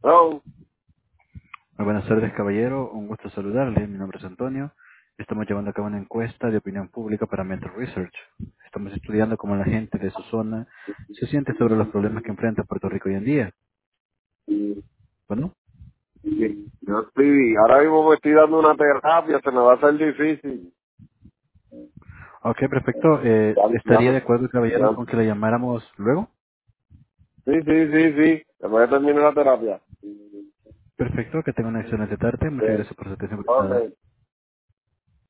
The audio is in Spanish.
No, Muy buenas tardes, caballero. Un gusto saludarle. Mi nombre es Antonio. Estamos llevando a cabo una encuesta de opinión pública para Mentor Research. Estamos estudiando cómo la gente de su zona se siente sobre los problemas que enfrenta Puerto Rico hoy en día. Bueno, yo estoy, ahora mismo me estoy dando una terapia, se me va a hacer difícil. ok, perfecto. Ya, ya ¿Estaría de me- acuerdo, caballero, ya- con que le llamáramos luego? Sí, sí, sí, sí, después de terminar la terapia. Perfecto, que tenga una excelente tarde. Muchas Sí. gracias por su atención Ok, prestada.